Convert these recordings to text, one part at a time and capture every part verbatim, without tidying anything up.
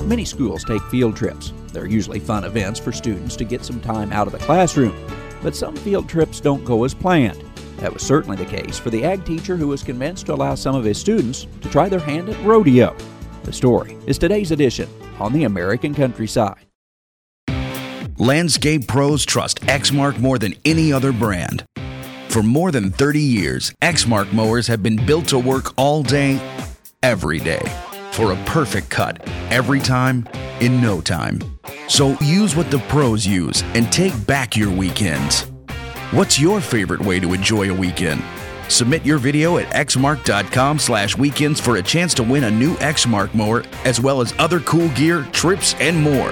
Many schools take field trips. They're usually fun events for students to get some time out of the classroom. But some field trips don't go as planned. That was certainly the case for the ag teacher who was convinced to allow some of his students to try their hand at rodeo. The story is today's edition on the American Countryside. Landscape pros trust Exmark more than any other brand. For more than thirty years, Exmark mowers have been built to work all day, every day, for a perfect cut, every time, in no time. So use what the pros use and take back your weekends. What's your favorite way to enjoy a weekend? Submit your video at exmark.com slash weekends for a chance to win a new Exmark mower, as well as other cool gear, trips, and more.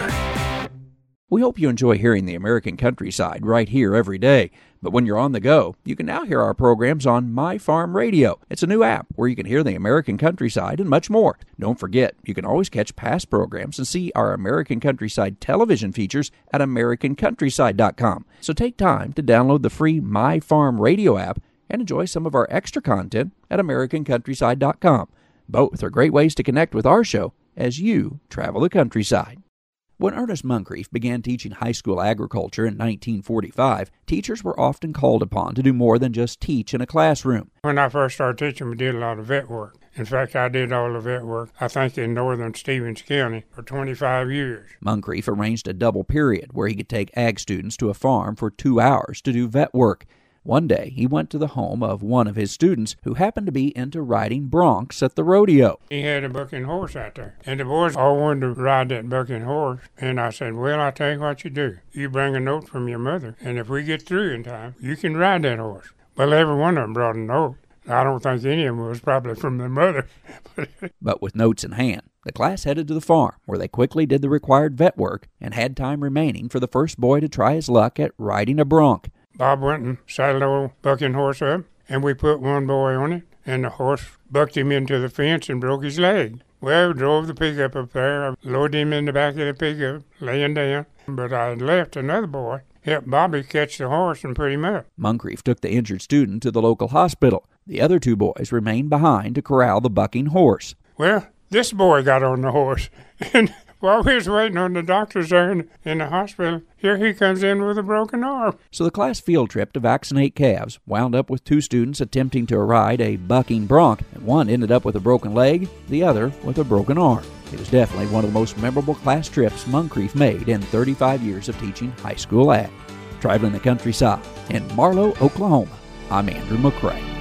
We hope you enjoy hearing the American Countryside right here every day. But when you're on the go, you can now hear our programs on My Farm Radio. It's a new app where you can hear the American Countryside and much more. Don't forget, you can always catch past programs and see our American Countryside television features at american countryside dot com. So take time to download the free My Farm Radio app and enjoy some of our extra content at american countryside dot com. Both are great ways to connect with our show as you travel the countryside. When Ernest Moncrief began teaching high school agriculture in nineteen forty-five, teachers were often called upon to do more than just teach in a classroom. When I first started teaching, we did a lot of vet work. In fact, I did all the vet work, I think, in northern Stevens County for twenty-five years. Moncrief arranged a double period where he could take ag students to a farm for two hours to do vet work. One day, he went to the home of one of his students who happened to be into riding broncs at the rodeo. He had a bucking horse out there, and the boys all wanted to ride that bucking horse. And I said, well, I'll tell you what you do. You bring a note from your mother, and if we get through in time, you can ride that horse. Well, every one of them brought a note. I don't think any of them was probably from their mother. But with notes in hand, the class headed to the farm, where they quickly did the required vet work and had time remaining for the first boy to try his luck at riding a bronc. Bob went and saddled the old bucking horse up, and we put one boy on it, and the horse bucked him into the fence and broke his leg. Well, we drove the pickup up there. I loaded him in the back of the pickup, laying down. But I left another boy, helped Bobby catch the horse and put him up. Moncrief took the injured student to the local hospital. The other two boys remained behind to corral the bucking horse. Well, this boy got on the horse, and while we was waiting on the doctors there in, in the hospital, here he comes in with a broken arm. So the class field trip to vaccinate calves wound up with two students attempting to ride a bucking bronc, and one ended up with a broken leg, the other with a broken arm. It was definitely one of the most memorable class trips Moncrief made in thirty-five years of teaching high school ag. Traveling the countryside in Marlow, Oklahoma, I'm Andrew McCray.